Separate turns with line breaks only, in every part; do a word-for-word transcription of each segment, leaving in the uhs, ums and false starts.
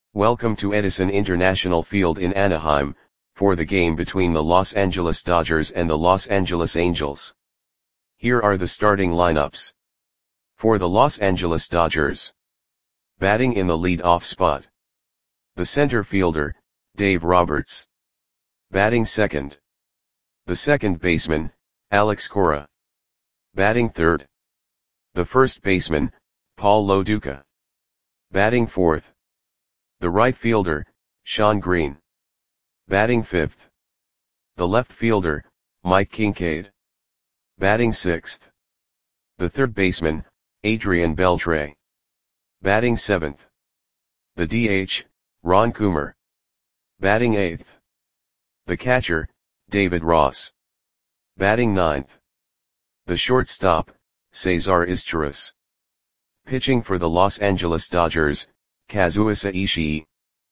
Welcome to Edison International Field in Anaheim, for the game between the Los Angeles Dodgers and the Los Angeles Angels. Here are the starting lineups. For the Los Angeles Dodgers. Batting in the lead-off spot. The center fielder, Dave Roberts. Batting second. The second baseman, Alex Cora. Batting third. The first baseman, Paul Lo Duca. Batting fourth. The right fielder, Shawn Green. Batting fifth. The left fielder, Mike Kincaid. Batting sixth. The third baseman, Adrian Beltre. Batting seventh. The D H, Ron Coomer. Batting eighth. The catcher, David Ross. Batting ninth. The shortstop, Cesar Izturis. Pitching for the Los Angeles Dodgers, Kazuhisa Ishii.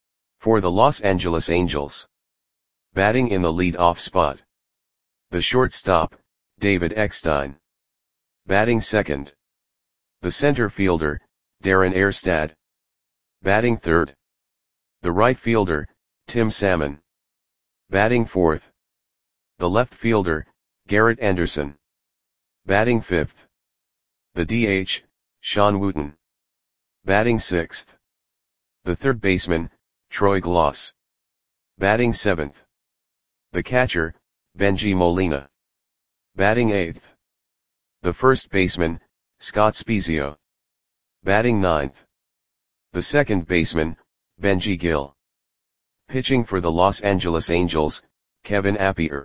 For the Los Angeles Angels. Batting in the lead-off spot. The shortstop, David Eckstein. Batting second. The center fielder, Darren Erstad. Batting third. The right fielder, Tim Salmon. Batting fourth. The left fielder, Garrett Anderson. Batting fifth. The D H, Sean Wooten. Batting sixth. The third baseman, Troy Glaus. Batting seventh. The catcher, Bengie Molina. Batting eighth. The first baseman, Scott Spiezio. Batting ninth. The second baseman, Benji Gill. Pitching for the Los Angeles Angels, Kevin Appier.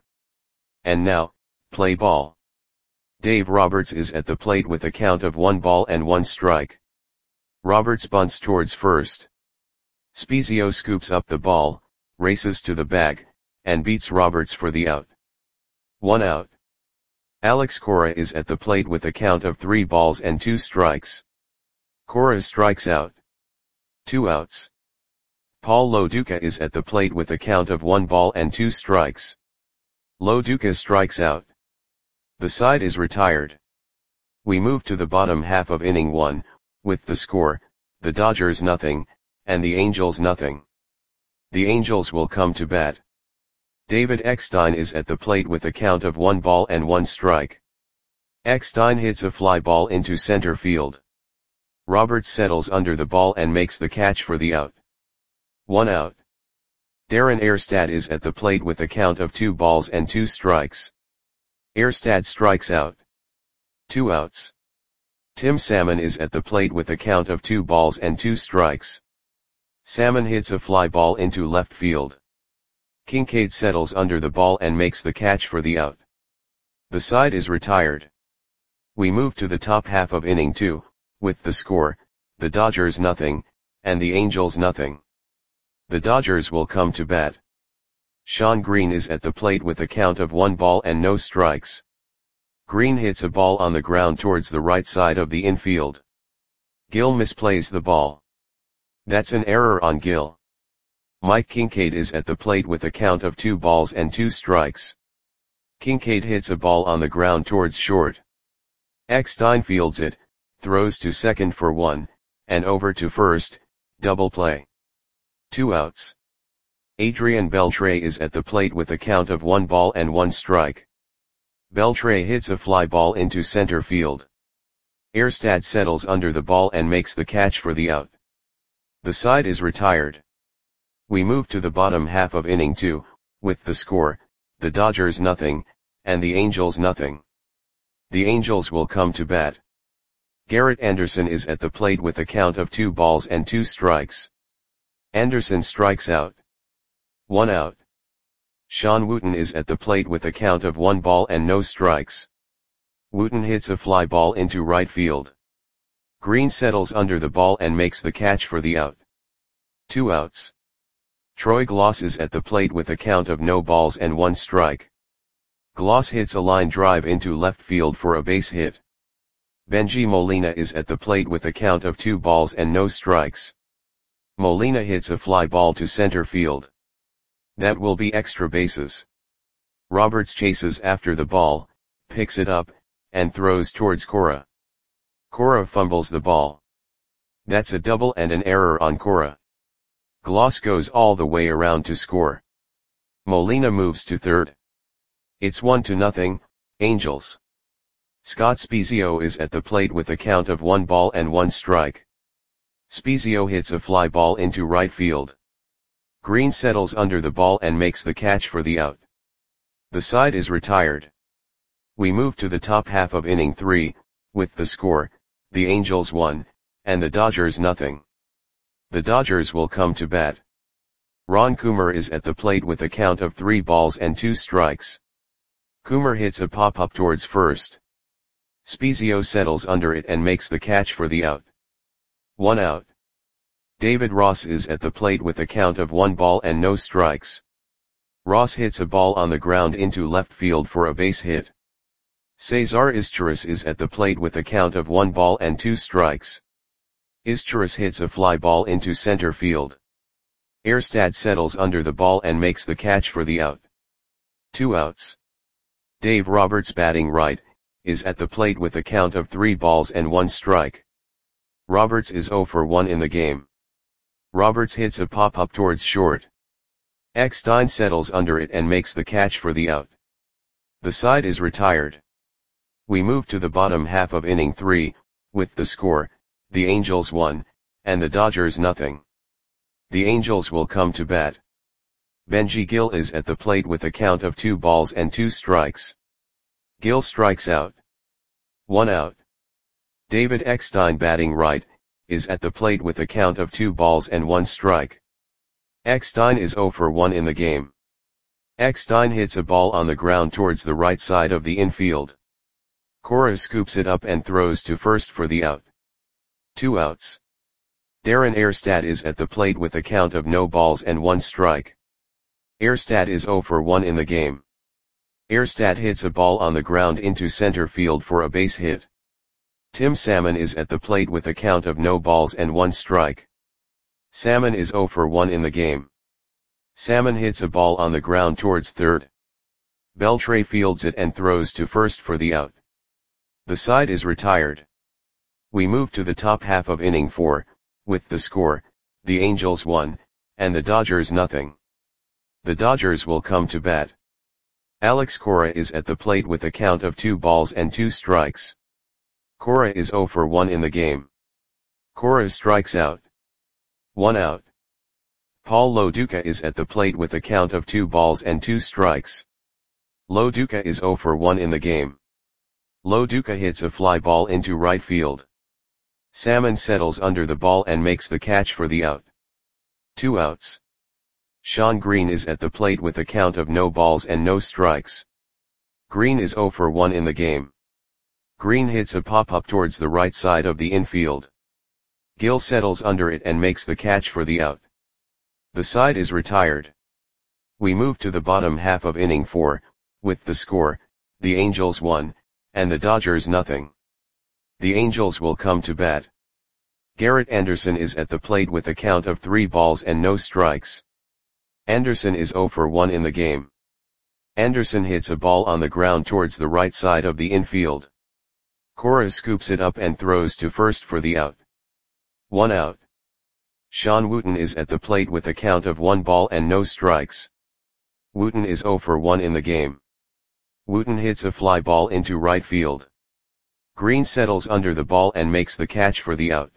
And now, play ball. Dave Roberts is at the plate with a count of one ball and one strike. Roberts bunts towards first. Spiezio scoops up the ball, races to the bag, and beats Roberts for the out. One out. Alex Cora is at the plate with a count of three balls and two strikes. Cora strikes out. Two outs. Paul Lo Duca is at the plate with a count of one ball and two strikes. Lo Duca strikes out. The side is retired. We move to the bottom half of inning one, with the score, the Dodgers nothing, and the Angels nothing. The Angels will come to bat. David Eckstein is at the plate with a count of one ball and one strike. Eckstein hits a fly ball into center field. Roberts settles under the ball and makes the catch for the out. One out. Darren Erstad is at the plate with a count of two balls and two strikes. Erstad strikes out. Two outs. Tim Salmon is at the plate with a count of two balls and two strikes. Salmon hits a fly ball into left field. Kincaid settles under the ball and makes the catch for the out. The side is retired. We move to the top half of inning two, with the score, the Dodgers nothing, and the Angels nothing. The Dodgers will come to bat. Shawn Green is at the plate with a count of one ball and no strikes. Green hits a ball on the ground towards the right side of the infield. Gill misplays the ball. That's an error on Gill. Mike Kincaid is at the plate with a count of two balls and two strikes. Kincaid hits a ball on the ground towards short. Eckstein fields it, throws to second for one, and over to first, double play. Two outs. Adrian Beltre is at the plate with a count of one ball and one strike. Beltre hits a fly ball into center field. Erstad settles under the ball and makes the catch for the out. The side is retired. We move to the bottom half of inning two, with the score, the Dodgers nothing, and the Angels nothing. The Angels will come to bat. Garrett Anderson is at the plate with a count of two balls and two strikes. Anderson strikes out. One out. Sean Wooten is at the plate with a count of one ball and no strikes. Wooten hits a fly ball into right field. Green settles under the ball and makes the catch for the out. Two outs. Troy Glaus is at the plate with a count of no balls and one strike. Glaus hits a line drive into left field for a base hit. Bengie Molina is at the plate with a count of two balls and no strikes. Molina hits a fly ball to center field. That will be extra bases. Roberts chases after the ball, picks it up, and throws towards Cora. Cora fumbles the ball. That's a double and an error on Cora. Gloss goes all the way around to score. Molina moves to third. It's one to nothing, Angels. Scott Spiezio is at the plate with a count of one ball and one strike. Spiezio hits a fly ball into right field. Green settles under the ball and makes the catch for the out. The side is retired. We move to the top half of inning three, with the score, the Angels one, and the Dodgers nothing. The Dodgers will come to bat. Ron Coomer is at the plate with a count of three balls and two strikes. Coomer hits a pop-up towards first. Spiezio settles under it and makes the catch for the out. One out. David Ross is at the plate with a count of one ball and no strikes. Ross hits a ball on the ground into left field for a base hit. Cesar Izturis is at the plate with a count of one ball and two strikes. Izturis hits a fly ball into center field. Erstad settles under the ball and makes the catch for the out. Two outs. Dave Roberts, batting right, is at the plate with a count of three balls and one strike. Roberts is zero for one in the game. Roberts hits a pop-up towards short. Eckstein settles under it and makes the catch for the out. The side is retired. We move to the bottom half of inning three, with the score, the Angels one, and the Dodgers nothing. The Angels will come to bat. Benji Gil is at the plate with a count of two balls and two strikes. Gil strikes out. One out. David Eckstein, batting right, is at the plate with a count of two balls and one strike. Eckstein is zero for one in the game. Eckstein hits a ball on the ground towards the right side of the infield. Cora scoops it up and throws to first for the out. Two outs. Darren Erstad is at the plate with a count of no balls and one strike. Erstad is zero for one in the game. Erstad hits a ball on the ground into center field for a base hit. Tim Salmon is at the plate with a count of no balls and one strike. Salmon is zero for one in the game. Salmon hits a ball on the ground towards third. Beltre fields it and throws to first for the out. The side is retired. We move to the top half of inning four, with the score, the Angels one, and the Dodgers nothing. The Dodgers will come to bat. Alex Cora is at the plate with a count of two balls and two strikes. Cora is zero for one in the game. Cora strikes out. One out. Paul Loduca is at the plate with a count of two balls and two strikes. Loduca is zero for one in the game. Loduca hits a fly ball into right field. Salmon settles under the ball and makes the catch for the out. Two outs. Sean Green is at the plate with a count of no balls and no strikes. Green is zero for one in the game. Green hits a pop-up towards the right side of the infield. Gil settles under it and makes the catch for the out. The side is retired. We move to the bottom half of inning four, with the score, the Angels one, and the Dodgers nothing. The Angels will come to bat. Garrett Anderson is at the plate with a count of three balls and no strikes. Anderson is zero for one in the game. Anderson hits a ball on the ground towards the right side of the infield. Cora scoops it up and throws to first for the out. One out. Sean Wooten is at the plate with a count of one ball and no strikes. Wooten is zero for one in the game. Wooten hits a fly ball into right field. Green settles under the ball and makes the catch for the out.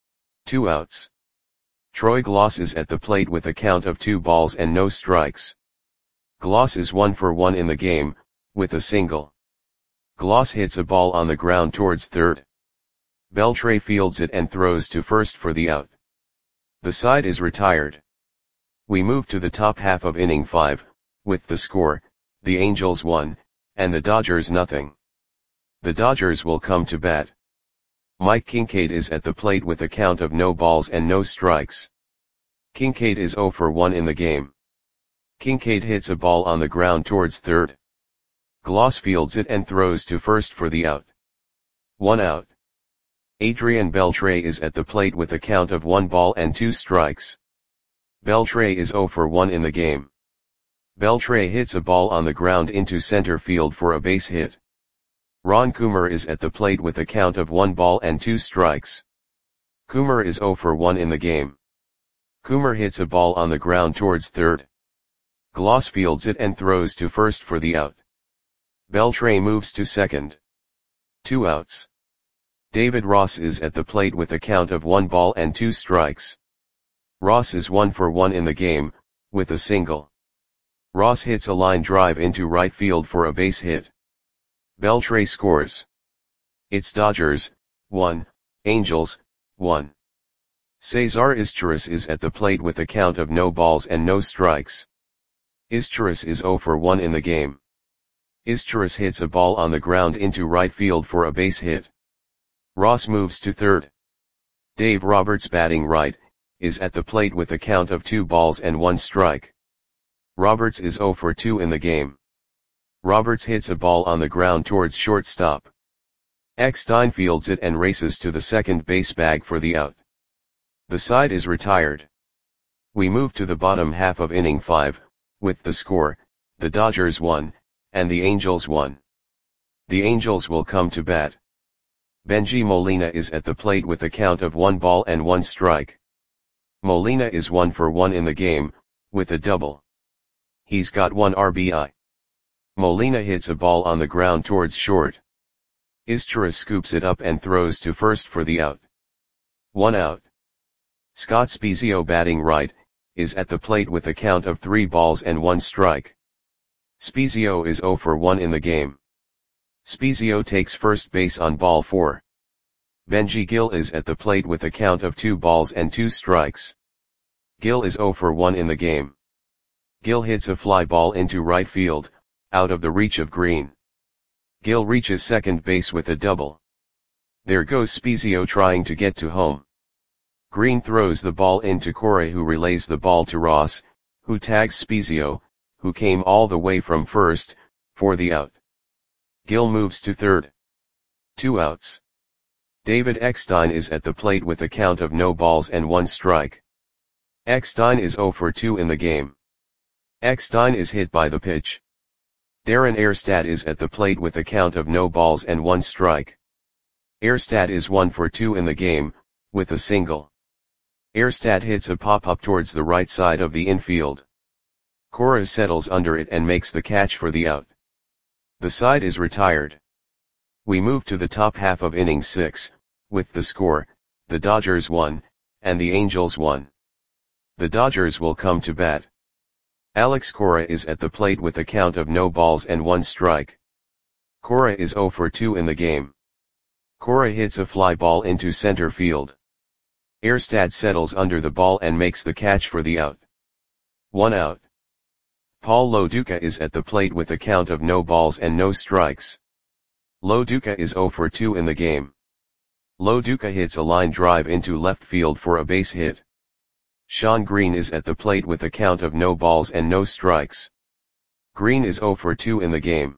Two outs. Troy Gloss is at the plate with a count of two balls and no strikes. Gloss is one for one in the game, with a single. Gloss hits a ball on the ground towards third. Beltre fields it and throws to first for the out. The side is retired. We move to the top half of inning five, with the score, the Angels one, and the Dodgers nothing. The Dodgers will come to bat. Mike Kincaid is at the plate with a count of no balls and no strikes. Kincaid is zero for one in the game. Kincaid hits a ball on the ground towards third. Gloss fields it and throws to first for the out. One out. Adrian Beltre is at the plate with a count of one ball and two strikes. Beltre is zero for one in the game. Beltre hits a ball on the ground into center field for a base hit. Ron Coomer is at the plate with a count of one ball and two strikes. Coomer is zero for one in the game. Coomer hits a ball on the ground towards third. Gloss fields it and throws to first for the out. Beltre moves to second. Two outs. David Ross is at the plate with a count of one ball and two strikes. Ross is one for one in the game, with a single. Ross hits a line drive into right field for a base hit. Beltre scores. It's Dodgers, one, Angels, one. Cesar Izturis is at the plate with a count of no balls and no strikes. Izturis is zero for one in the game. Izturis hits a ball on the ground into right field for a base hit. Ross moves to third. Dave Roberts, batting right, is at the plate with a count of two balls and one strike. Roberts is zero for two in the game. Roberts hits a ball on the ground towards shortstop. Eckstein fields it and races to the second base bag for the out. The side is retired. We move to the bottom half of inning five, with the score, the Dodgers one, and the Angels one. The Angels will come to bat. Benji Molina is at the plate with a count of one ball and one strike. Molina is one for one in the game, with a double. He's got one R B I. Molina hits a ball on the ground towards short. Izturis scoops it up and throws to first for the out. One out. Scott Spiezio, batting right, is at the plate with a count of three balls and one strike. Spiezio is zero for one in the game. Spiezio takes first base on ball four. Benji Gil is at the plate with a count of two balls and two strikes. Gil is zero for one in the game. Gil hits a fly ball into right field, out of the reach of Green. Gil reaches second base with a double. There goes Spiezio trying to get to home. Green throws the ball into Correa, who relays the ball to Ross, who tags Spiezio, who came all the way from first, for the out. Gil moves to third. Two outs. David Eckstein is at the plate with a count of no balls and one strike. Eckstein is zero for two in the game. Eckstein is hit by the pitch. Darren Erstad is at the plate with a count of no balls and one strike. Erstad is one for two in the game, with a single. Erstad hits a pop-up towards the right side of the infield. Correa settles under it and makes the catch for the out. The side is retired. We move to the top half of inning six, with the score, the Dodgers one, and the Angels one. The Dodgers will come to bat. Alex Cora is at the plate with a count of no balls and one strike. Cora is zero for two in the game. Cora hits a fly ball into center field. Erstad settles under the ball and makes the catch for the out. One out. Paul Lo Duca is at the plate with a count of no balls and no strikes. Lo Duca is zero for two in the game. Lo Duca hits a line drive into left field for a base hit. Sean Green is at the plate with a count of no balls and no strikes. Green is zero for two in the game.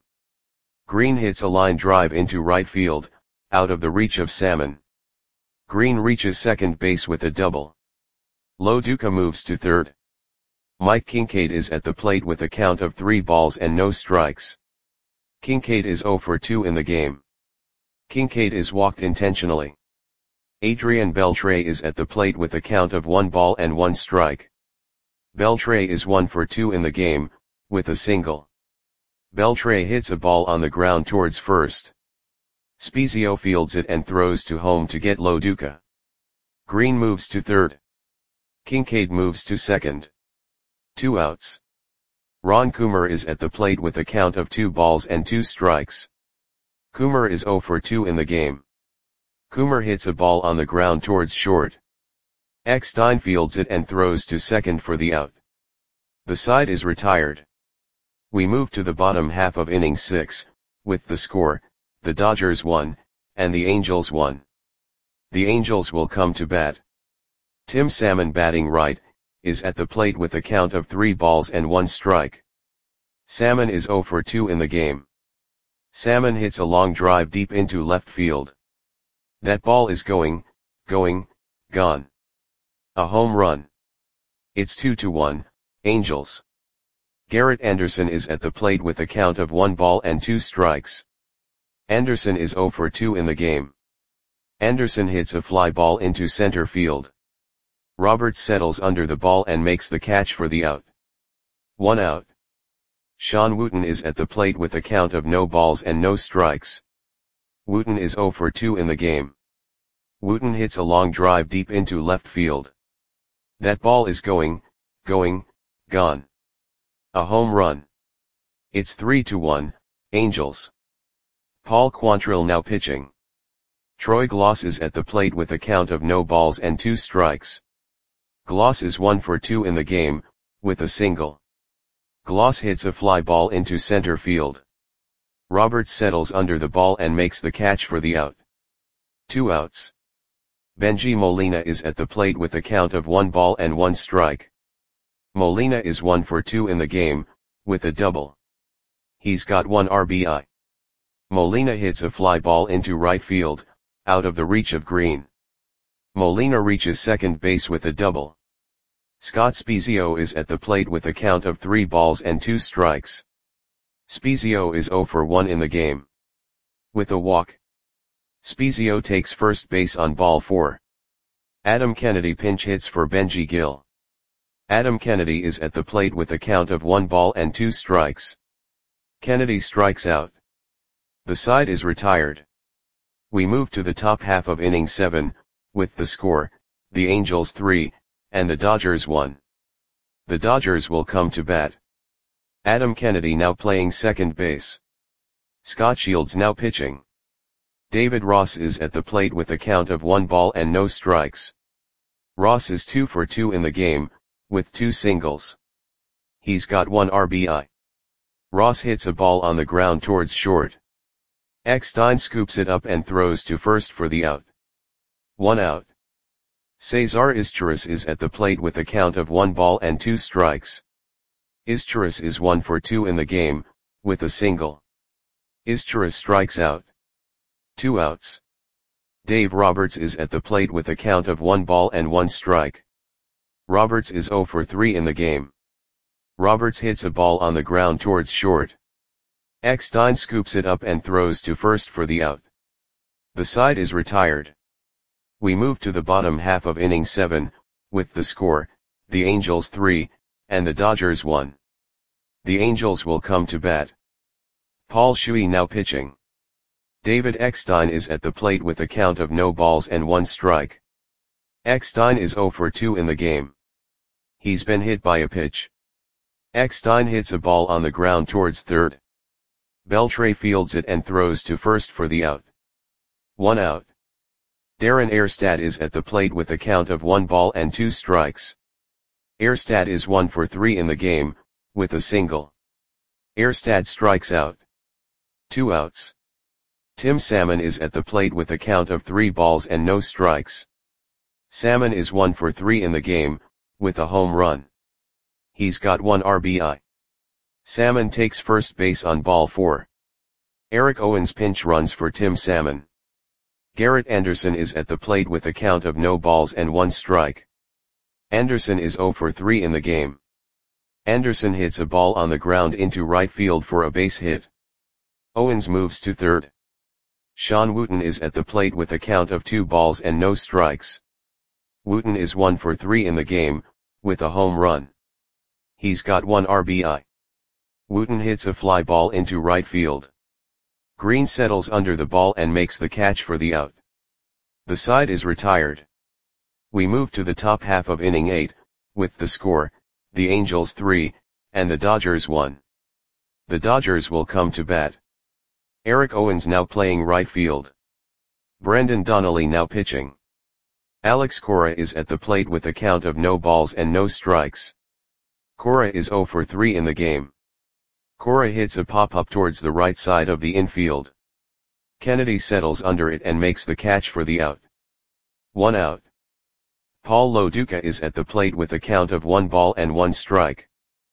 Green hits a line drive into right field, out of the reach of Salmon. Green reaches second base with a double. Lo Duca moves to third. Mike Kincaid is at the plate with a count of three balls and no strikes. Kincaid is zero for two in the game. Kincaid is walked intentionally. Adrian Beltre is at the plate with a count of one ball and one strike. Beltre is one for two in the game, with a single. Beltre hits a ball on the ground towards first. Spiezio fields it and throws to home to get Lo Duca. Green moves to third. Kincaid moves to second. Two outs. Ron Coomer is at the plate with a count of two balls and two strikes. Coomer is zero for two in the game. Coomer hits a ball on the ground towards short. Eckstein fields it and throws to second for the out. The side is retired. We move to the bottom half of inning six, with the score, the Dodgers one, and the Angels one. The Angels will come to bat. Tim Salmon, batting right, is at the plate with a count of three balls and one strike. Salmon is zero for two in the game. Salmon hits a long drive deep into left field. That ball is going, going, gone. A home run. It's two to one, Angels. Garrett Anderson is at the plate with a count of one ball and two strikes. Anderson is zero for two in the game. Anderson hits a fly ball into center field. Roberts settles under the ball and makes the catch for the out. One out. Sean Wooten is at the plate with a count of no balls and no strikes. Wooten is zero for two in the game. Wooten hits a long drive deep into left field. That ball is going, going, gone. A home run. It's three to one, Angels. Paul Quantrill now pitching. Troy Gloss is at the plate with a count of no balls and two strikes. Gloss is one for two in the game, with a single. Gloss hits a fly ball into center field. Roberts settles under the ball and makes the catch for the out. Two outs. Benji Molina is at the plate with a count of one ball and one strike. Molina is one for two in the game, with a double. He's got one R B I. Molina hits a fly ball into right field, out of the reach of Green. Molina reaches second base with a double. Scott Spiezio is at the plate with a count of three balls and two strikes. Spiezio is zero for one in the game. With a walk. Spiezio takes first base on ball four. Adam Kennedy pinch hits for Benji Gill. Adam Kennedy is at the plate with a count of one ball and two strikes. Kennedy strikes out. The side is retired. We move to the top half of inning seven, with the score, the Angels three, and the Dodgers one. The Dodgers will come to bat. Adam Kennedy now playing second base. Scott Shields now pitching. David Ross is at the plate with a count of one ball and no strikes. Ross is two for two in the game, with two singles. He's got one R B I. Ross hits a ball on the ground towards short. Eckstein scoops it up and throws to first for the out. One out. Cesar Izturis is at the plate with a count of one ball and two strikes. Izturis is one for two in the game, with a single. Izturis strikes out. Two outs. Dave Roberts is at the plate with a count of one ball and one strike. Roberts is zero for three in the game. Roberts hits a ball on the ground towards short. Eckstein scoops it up and throws to first for the out. The side is retired. We move to the bottom half of inning seven, with the score, the Angels three, and the Dodgers one. The Angels will come to bat. Paul Shuey now pitching. David Eckstein is at the plate with a count of no balls and one strike. Eckstein is zero for two in the game. He's been hit by a pitch. Eckstein hits a ball on the ground towards third. Beltre fields it and throws to first for the out. One out. Darren Erstad is at the plate with a count of one ball and two strikes. Erstad is one for three in the game, with a single. Erstad strikes out. Two outs. Tim Salmon is at the plate with a count of three balls and no strikes. Salmon is one for three in the game, with a home run. He's got one R B I. Salmon takes first base on ball four. Eric Owens pinch runs for Tim Salmon. Garrett Anderson is at the plate with a count of no balls and one strike. Anderson is zero for three in the game. Anderson hits a ball on the ground into right field for a base hit. Owens moves to third. Sean Wooten is at the plate with a count of two balls and no strikes. Wooten is one for three in the game, with a home run. He's got one R B I. Wooten hits a fly ball into right field. Green settles under the ball and makes the catch for the out. The side is retired. We move to the top half of inning eight, with the score, the Angels three, and the Dodgers one. The Dodgers will come to bat. Eric Owens now playing right field. Brendan Donnelly now pitching. Alex Cora is at the plate with a count of no balls and no strikes. Cora is zero for three in the game. Cora hits a pop-up towards the right side of the infield. Kennedy settles under it and makes the catch for the out. One out. Paul Loduca is at the plate with a count of one ball and one strike.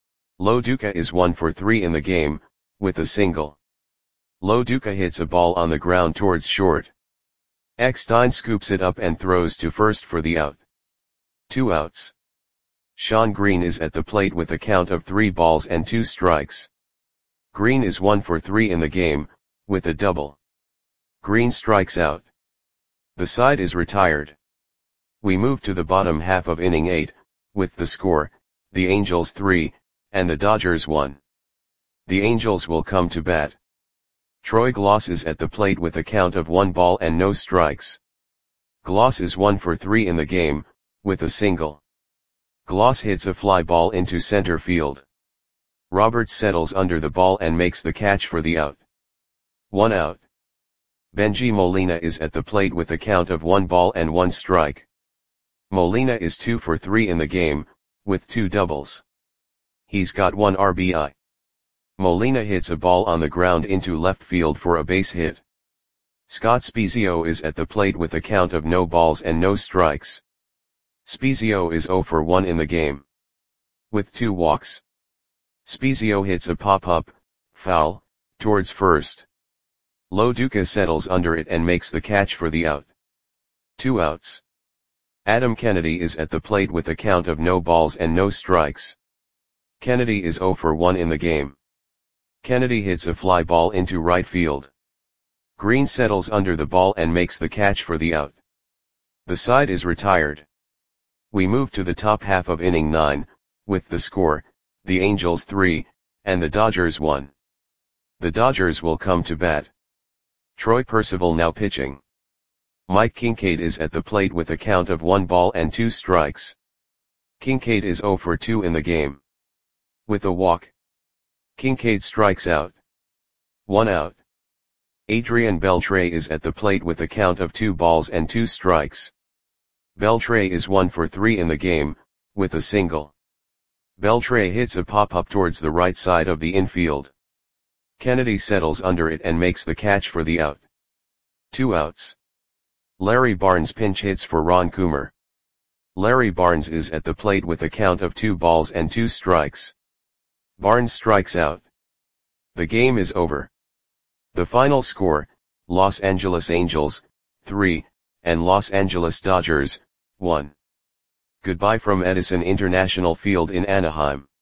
Loduca is one for three in the game, with a single. Loduca hits a ball on the ground towards short. Eckstein scoops it up and throws to first for the out. Two outs. Sean Green is at the plate with a count of three balls and two strikes. Green is one for three in the game, with a double. Green strikes out. The side is retired. We move to the bottom half of inning eight, with the score, the Angels three, and the Dodgers one. The Angels will come to bat. Troy Glaus is at the plate with a count of one ball and no strikes. Glaus is one for three in the game, with a single. Glaus hits a fly ball into center field. Roberts settles under the ball and makes the catch for the out. One out. Bengie Molina is at the plate with a count of one ball and one strike. Molina is two for three in the game, with two doubles. He's got one R B I. Molina hits a ball on the ground into left field for a base hit. Scott Spiezio is at the plate with a count of no balls and no strikes. Spiezio is zero for one in the game, with two walks. Spiezio hits a pop-up, foul, towards first. Lo Duca settles under it and makes the catch for the out. Two outs. Adam Kennedy is at the plate with a count of no balls and no strikes. Kennedy is zero for one in the game. Kennedy hits a fly ball into right field. Green settles under the ball and makes the catch for the out. The side is retired. We move to the top half of inning nine, with the score, the Angels three, and the Dodgers one. The Dodgers will come to bat. Troy Percival now pitching. Mike Kincaid is at the plate with a count of one ball and two strikes. Kincaid is zero for two in the game, with a walk. Kincaid strikes out. One out. Adrian Beltre is at the plate with a count of two balls and two strikes. Beltre is one for three in the game, with a single. Beltre hits a pop-up towards the right side of the infield. Kennedy settles under it and makes the catch for the out. Two outs. Larry Barnes pinch hits for Ron Coomer. Larry Barnes is at the plate with a count of two balls and two strikes. Barnes strikes out. The game is over. The final score, Los Angeles Angels, three, and Los Angeles Dodgers, one. Goodbye from Edison International Field in Anaheim.